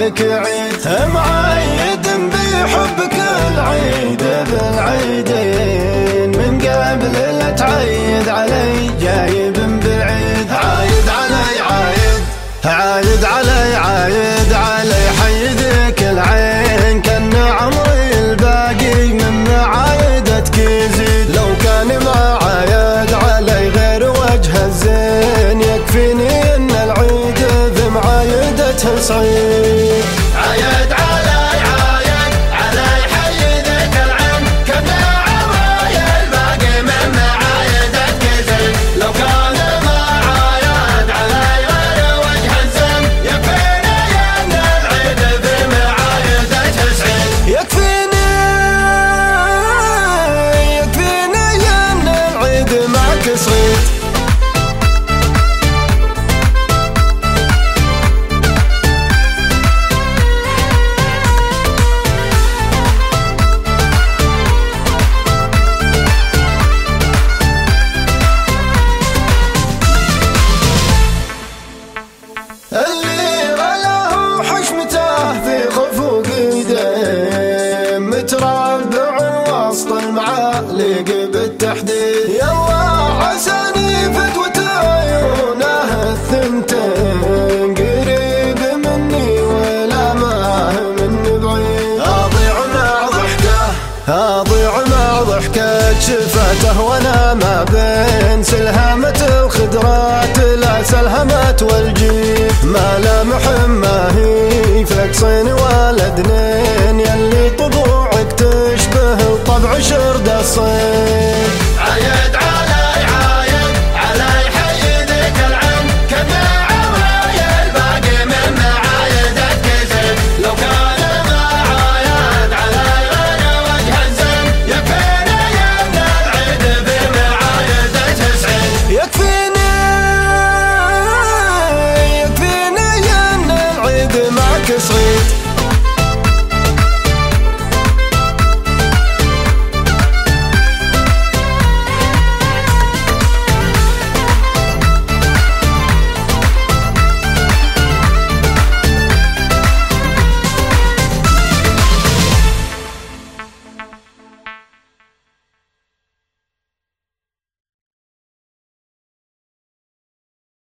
لك عيد، معايد بحبك العيد بالعيدين، من قبل لا تعيد علي جايب بعيد. عايد علي عايد، عايد علي عايد علي، حيدك العين كان عمري الباقي من عايدتك يزيد. لو كان ما عايد علي غير وجه الزين، يكفيني ان العيد ذي معايدته سعيد. عايد علي عايد علي، حيدك العين كان عمري الباقي من عايدتك يزيد. لو كان ما عايد علي غير وجه الزين، يكفيني ان العيد ذي معايدته سعيد. يكفيني ان العيد معك سعيد. اللي غلاه حشمته في خفوق ايديه، متربع وسط المعالق بالتحديد. يلا عساني فدوة عيونه الثنتين، قريب مني ولا ما مني بعيد. اضيع مع ضحكه اضيع مع ضحكة شفته، وانا ما بين سلهمة الخدرات لا سلهمت والجيب. ما لمح ما هي فقصين ولا دنين، يلي طبوعك تشبه طبع شرد الصيد.